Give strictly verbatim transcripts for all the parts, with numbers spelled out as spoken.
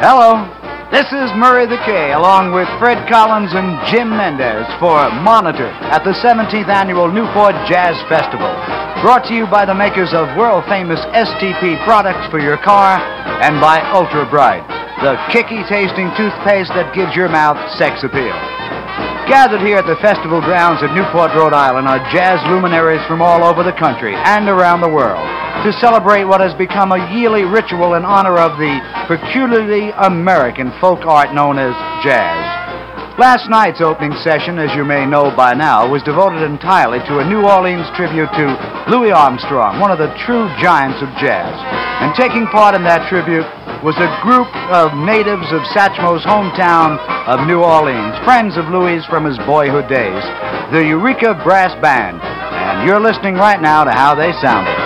Hello, this is Murray the K, along with Fred Collins and Jim Mendez for Monitor at the seventeenth Annual Newport Jazz Festival. Brought to you by the makers of world-famous S T P products for your car and by Ultra Bright, the kicky-tasting toothpaste that gives your mouth sex appeal. Gathered here at the festival grounds at Newport, Rhode Island are jazz luminaries from all over the country and around the world to celebrate what has become a yearly ritual in honor of the peculiarly American folk art known as jazz. Last night's opening session, as you may know by now, was devoted entirely to a New Orleans tribute to Louis Armstrong, one of the true giants of jazz. And taking part in that tribute was a group of natives of Satchmo's hometown of New Orleans, friends of Louis from his boyhood days, the Eureka Brass Band. And you're listening right now to how they sounded.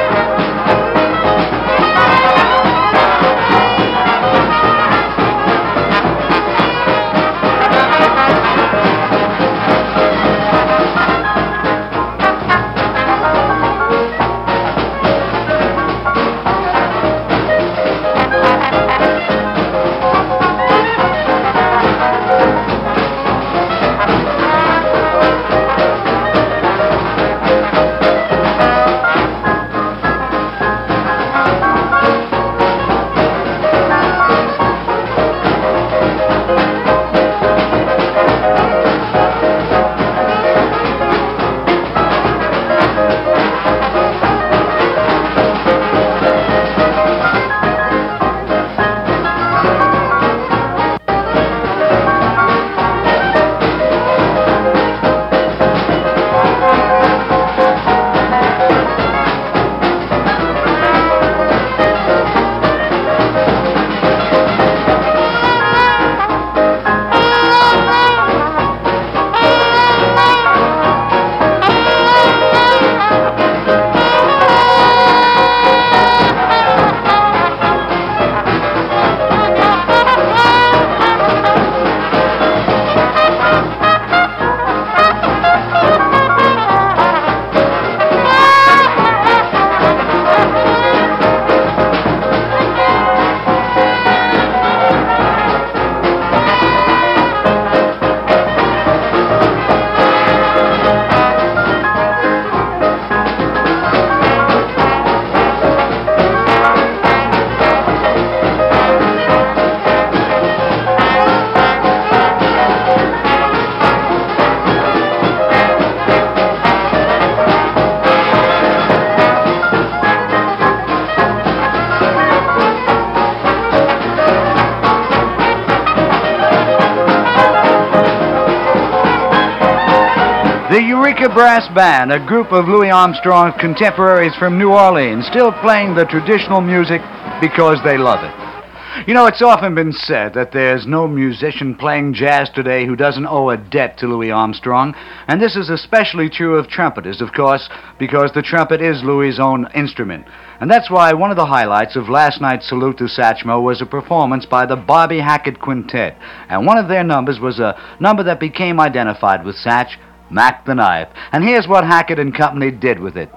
The Eureka Brass Band, a group of Louis Armstrong's contemporaries from New Orleans, still playing the traditional music because they love it. You know, it's often been said that there's no musician playing jazz today who doesn't owe a debt to Louis Armstrong, and this is especially true of trumpeters, of course, because the trumpet is Louis's own instrument. And that's why one of the highlights of last night's Salute to Satchmo was a performance by the Bobby Hackett Quintet, and one of their numbers was a number that became identified with Satch, Mac the Knife. And here's what Hackett and company did with it.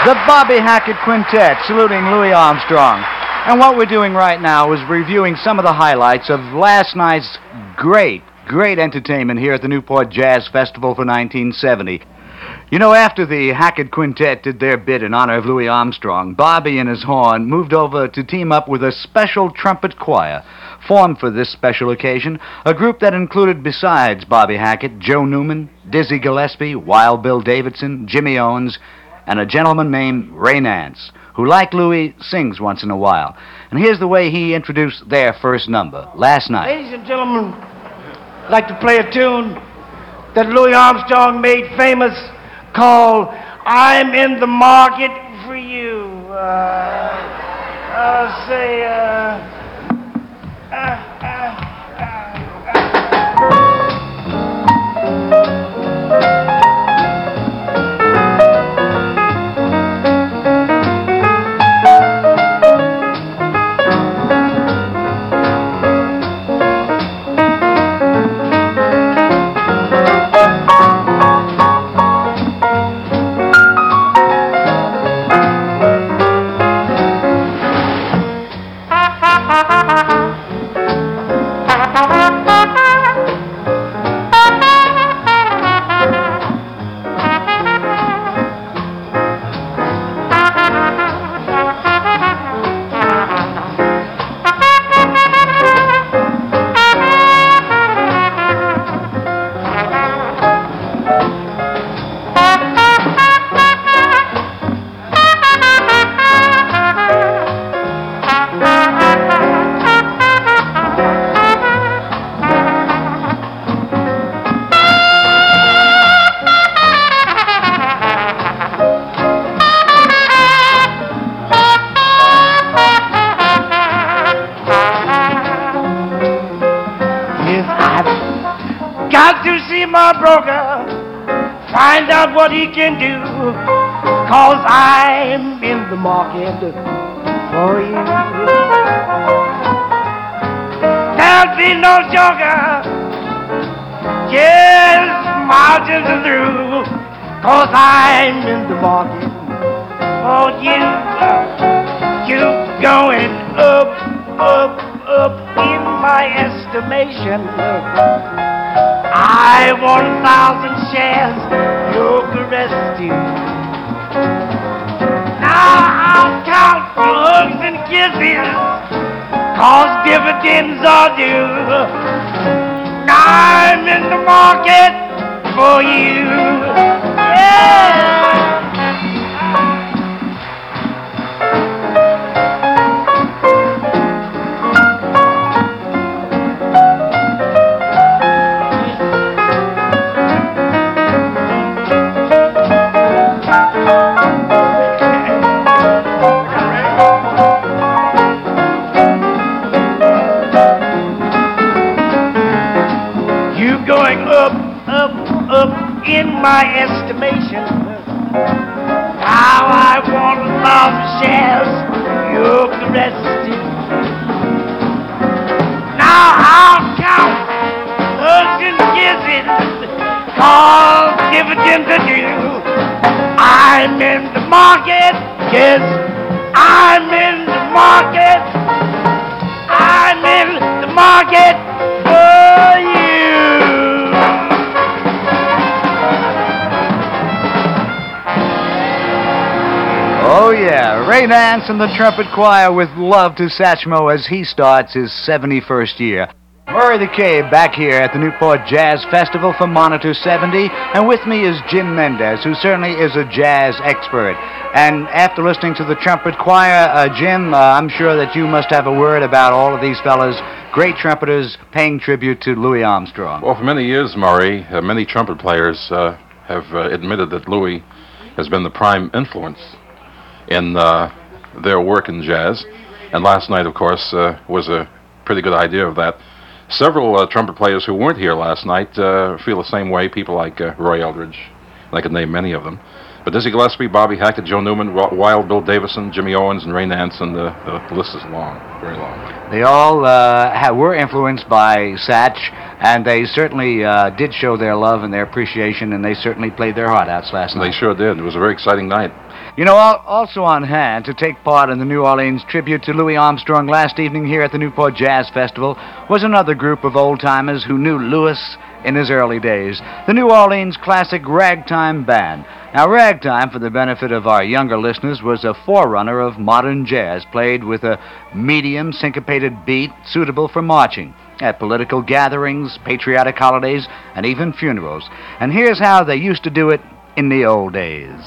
the Bobby Hackett Quintet, saluting Louis Armstrong. And what we're doing right now is reviewing some of the highlights of last night's great, great entertainment here at the Newport Jazz Festival for nineteen seventy. You know, after the Hackett Quintet did their bit in honor of Louis Armstrong, Bobby and his horn moved over to team up with a special trumpet choir formed for this special occasion, a group that included, besides Bobby Hackett, Joe Newman, Dizzy Gillespie, Wild Bill Davidson, Jimmy Owens, and a gentleman named Ray Nance, who, like Louis, sings once in a while. And here's the way he introduced their first number last night. Ladies and gentlemen, I'd like to play a tune that Louis Armstrong made famous called I'm in the Market for You. Uh, uh, say, uh, uh, uh, uh, uh. Got to see my broker, find out what he can do, 'cause I'm in the market for you. There'll be no joker, just margins are through, 'cause I'm in the market for you. You going up, up, up in my estimation. I want a thousand shares, your caress too. Now I'll count the hugs and kisses, 'cause dividends are due. Now I'm in the market for you. Yeah. Going up, up, up in my estimation. Now I want a thousand shares, your caress too. Now I'll count hugs and kisses, 'cause dividends are due. I'm in the market, yes, I'm in the market. I'm in the market for you. Oh, yeah, Ray Nance and the Trumpet Choir with Love to Satchmo as he starts his seventy-first year. Murray the K back here at the Newport Jazz Festival for Monitor seventy, and with me is Jim Mendez, who certainly is a jazz expert. And after listening to the Trumpet Choir, uh, Jim, uh, I'm sure that you must have a word about all of these fellas, great trumpeters, paying tribute to Louis Armstrong. Well, for many years, Murray, uh, many trumpet players uh, have uh, admitted that Louis has been the prime influence in uh, their work in jazz. And last night, of course, uh, was a pretty good idea of that. Several uh, trumpet players who weren't here last night uh, feel the same way, people like uh, Roy Eldridge, and I could name many of them. But Dizzy Gillespie, Bobby Hackett, Joe Newman, Wild Bill Davison, Jimmy Owens, and Ray Nance, and the, the list is long, very long. They all uh, ha- were influenced by Satch, and they certainly uh, did show their love and their appreciation, and they certainly played their heart outs last night. They sure did. It was a very exciting night. You know, al- also on hand to take part in the New Orleans tribute to Louis Armstrong last evening here at the Newport Jazz Festival was another group of old-timers who knew Louis in his early days, the New Orleans Classic Ragtime Band. Now, ragtime, for the benefit of our younger listeners, was a forerunner of modern jazz, played with a medium syncopated beat suitable for marching at political gatherings, patriotic holidays, and even funerals. And here's how they used to do it in the old days.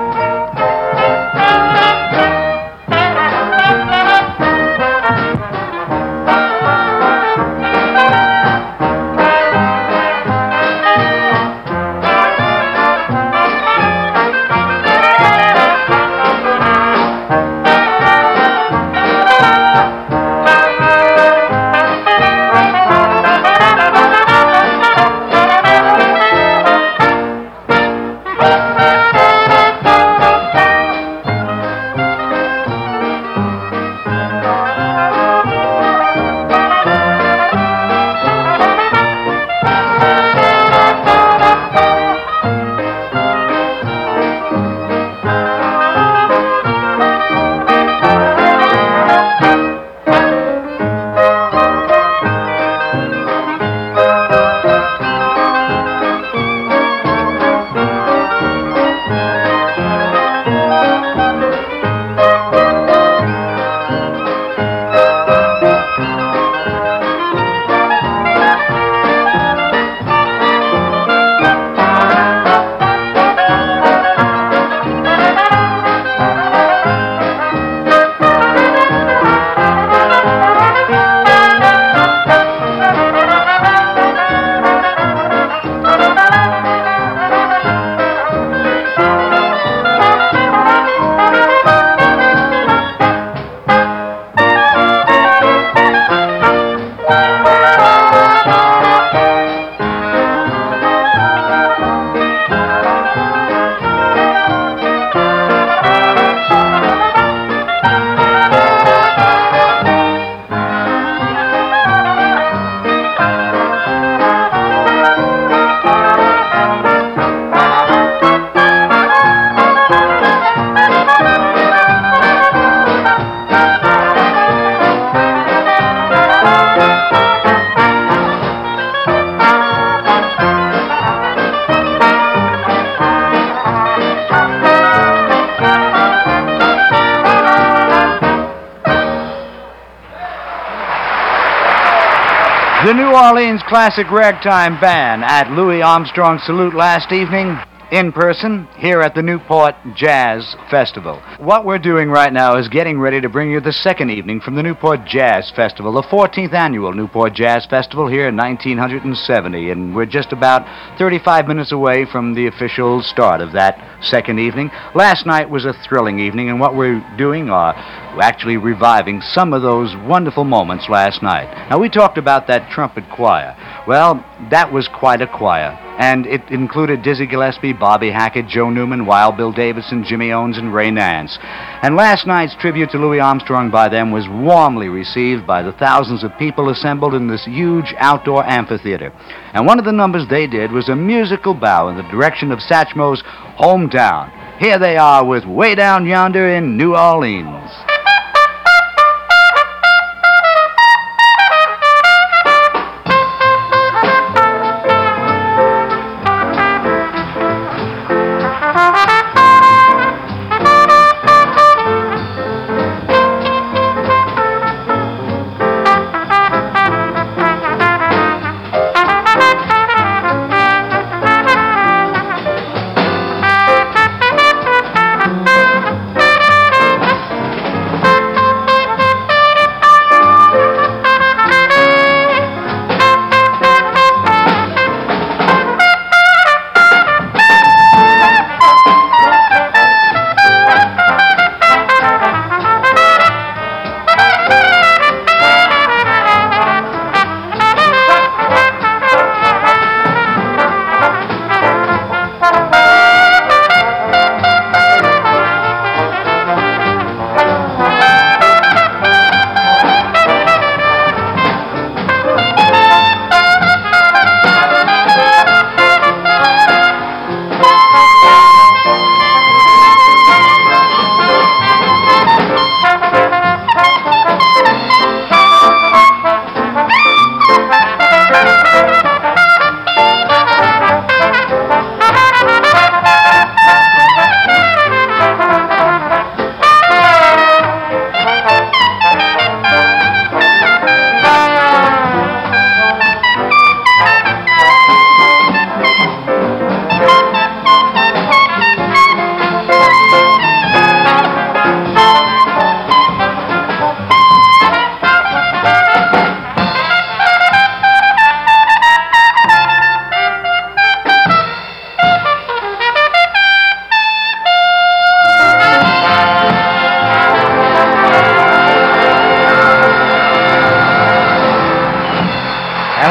The New Orleans Classic Ragtime Band at Louis Armstrong Salute last evening, in person, here at the Newport Jazz Festival. What we're doing right now is getting ready to bring you the second evening from the Newport Jazz Festival, the fourteenth annual Newport Jazz Festival here in nineteen seventy, and we're just about thirty-five minutes away from the official start of that second evening. Last night was a thrilling evening, and what we're doing are actually reviving some of those wonderful moments last night. Now, we talked about that trumpet choir. Well, that was quite a choir, and it included Dizzy Gillespie, Bobby Hackett, Joe Newman, Wild Bill Davidson, Jimmy Owens, and Ray Nance. And last night's tribute to Louis Armstrong by them was warmly received by the thousands of people assembled in this huge outdoor amphitheater. And one of the numbers they did was a musical bow in the direction of Satchmo's hometown. Here they are with Way Down Yonder in New Orleans.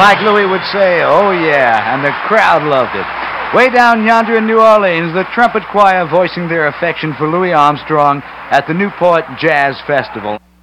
like Louis would say, oh yeah, and the crowd loved it. Way down yonder in New Orleans, the trumpet choir voicing their affection for Louis Armstrong at the Newport Jazz Festival.